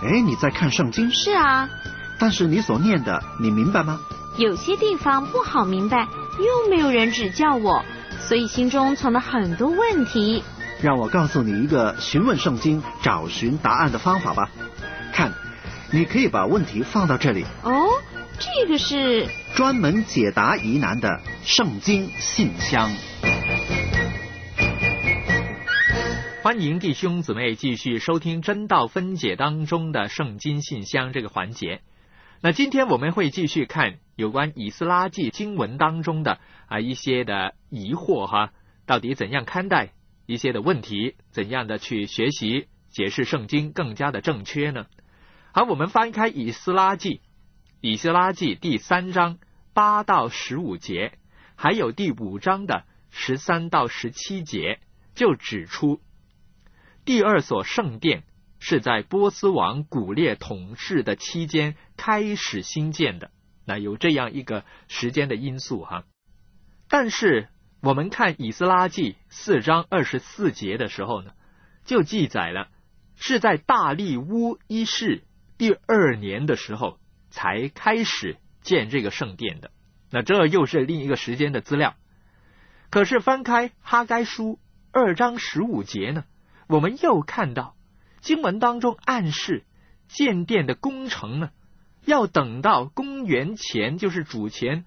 为你在看圣经。 是啊。 但是你所念的，你明白吗？ 有些地方不好明白，又没有人指教我，所以心中存了很多问题。 让我告诉你一个询问圣经、找寻答案的方法吧。看，你可以把问题放到这里。 哦，这个是专门解答疑难的圣经信箱。 欢迎弟兄姊妹继续收听真道分解当中的圣经信箱这个环节。那今天我们会继续看有关以斯拉记经文当中的一些的疑惑到底怎样看待一些的问题，怎样的去学习解释圣经更加的正确呢？好，我们翻开以斯拉记第3章8到15节，还有第5章的13到17节，就指出第二所圣殿是在波斯王古列统治的期间开始兴建的，那有这样一个时间的因素但是我们看以斯拉记4章24节的时候呢，就记载了是在大利乌一世第2年的时候才开始建这个圣殿的。那这又是另一个时间的资料。可是翻开哈该书2章15节呢，我们又看到经文当中暗示建殿的工程呢，要等到公元前，就是主前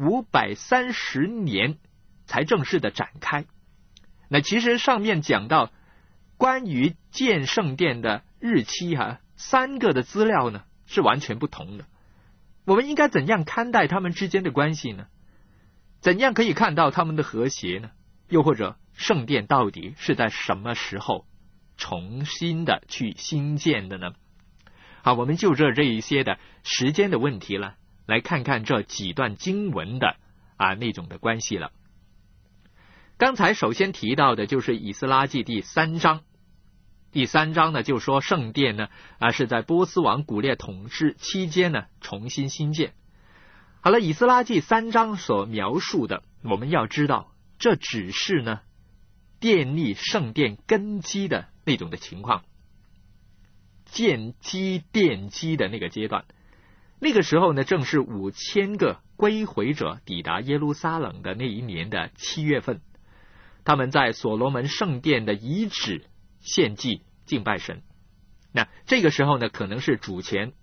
530年才正式的展开。那其实上面讲到关于建圣殿的日期3个的资料呢是完全不同的。我们应该怎样看待他们之间的关系呢？怎样可以看到他们的和谐呢？又或者圣殿到底是在什么时候重新的去兴建的呢？好，我们就这一些的时间的问题了，来看看这几段经文的那种的关系了。刚才首先提到的就是以斯拉记第3章。第3章呢就说圣殿呢是在波斯王古列统治期间呢重新兴建。好了，以斯拉记3章所描述的，我们要知道这只是呢建立圣殿根基的那种的情况，奠基的那个阶段。那个时候呢正是5000个归回者抵达耶路撒冷的那一年的7月份，他们在所罗门圣殿的遗址献祭敬拜神。那这个时候呢可能是主前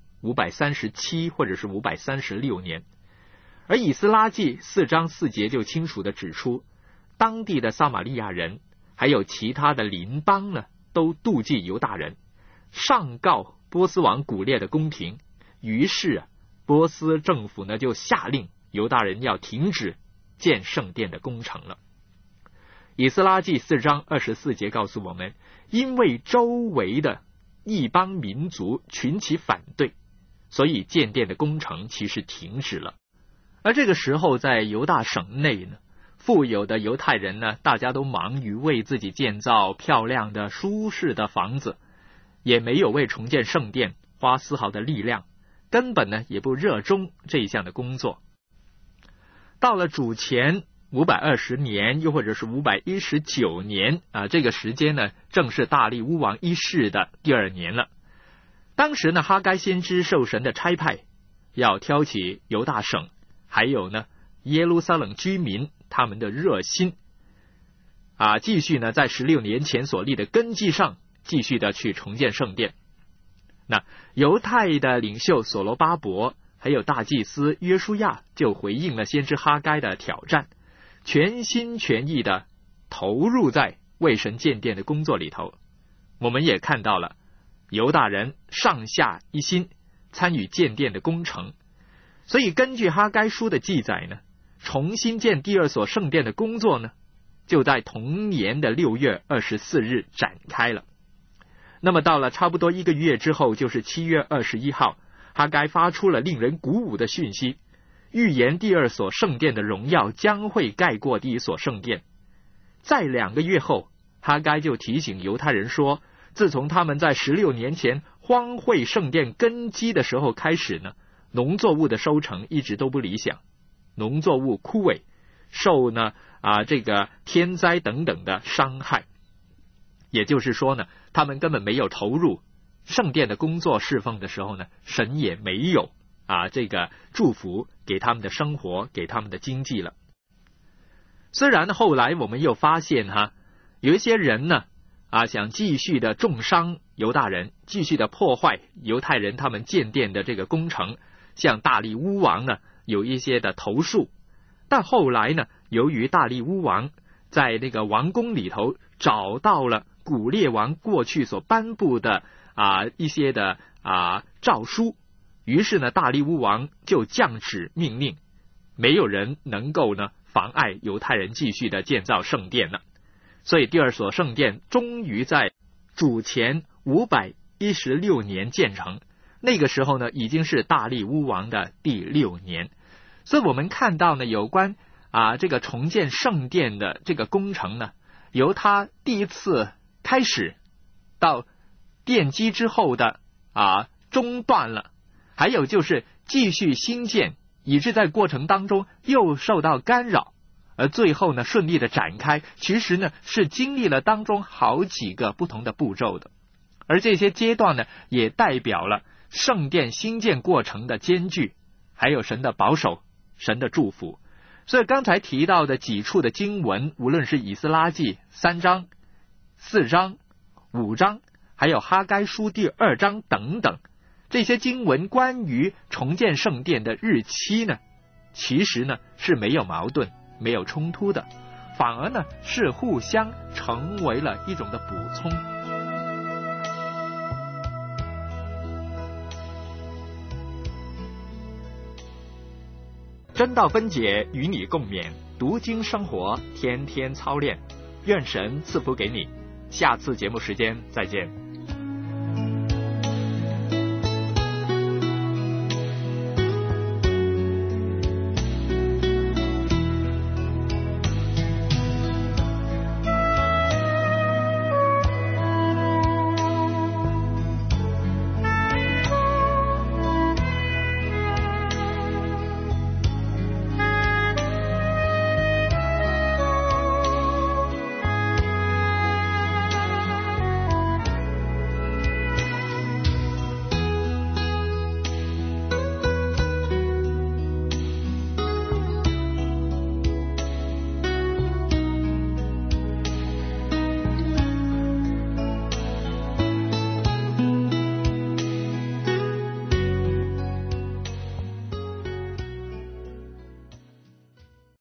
537或者是536年。而以斯拉记4章4节就清楚地指出，当地的撒玛利亚人还有其他的邻邦呢都妒忌犹大人，上告波斯王古列的宫廷。于是波斯政府呢就下令犹大人要停止建圣殿的工程了。以斯拉记4章24节告诉我们，因为周围的异邦民族群起反对，所以建殿的工程其实停止了。而这个时候在犹大省内呢，富有的犹太人呢，大家都忙于为自己建造漂亮的舒适的房子，也没有为重建圣殿花丝毫的力量，根本呢也不热衷这一项的工作。到了主前520年又或者是519年这个时间呢正是大利乌王一世的第2年了。当时呢哈该先知受神的差派，要挑起犹大省还有呢耶路撒冷居民他们的热心继续呢在16年前所立的根基上继续的去重建圣殿。那犹太的领袖所罗巴伯还有大祭司约书亚就回应了先知哈该的挑战，全心全意的投入在为神建殿的工作里头。我们也看到了犹大人上下一心参与建殿的工程。所以根据哈该书的记载呢，重新建第2所圣殿的工作呢就在同年的6月24日展开了。那么到了差不多1个月之后，就是7月21号，哈该发出了令人鼓舞的讯息，预言第2所圣殿的荣耀将会盖过第1所圣殿。在2个月后，哈该就提醒犹太人说，自从他们在16年前荒废圣殿根基的时候开始呢，农作物的收成一直都不理想，农作物枯萎，受呢这个天灾等等的伤害。也就是说呢，他们根本没有投入圣殿的工作侍奉的时候呢，神也没有这个祝福给他们的生活，给他们的经济了。虽然后来我们又发现有一些人呢想继续的重伤犹大人，继续的破坏犹太人他们建殿的这个工程，向大利乌王呢有一些的投诉。但后来呢，由于大利乌王在那个王宫里头找到了古列王过去所颁布的一些的诏书，于是呢，大利乌王就降旨命令，没有人能够呢妨碍犹太人继续的建造圣殿了。所以第二所圣殿终于在主前516年建成，那个时候呢，已经是大利乌王的第6年。所以我们看到呢，有关这个重建圣殿的这个工程呢，由他第一次开始到奠基之后的中断了，还有就是继续兴建，以致在过程当中又受到干扰，而最后呢顺利的展开，其实呢是经历了当中好几个不同的步骤的。而这些阶段呢，也代表了圣殿兴建过程的艰巨，还有神的保守，神的祝福。所以刚才提到的几处的经文，无论是以斯拉记3章、4章、5章，还有哈该书第2章等等，这些经文关于重建圣殿的日期呢，其实呢是没有矛盾，没有冲突的，反而呢是互相成为了一种的补充。真道分解，与你共勉，读经生活，天天操练，愿神赐福给你。下次节目时间再见。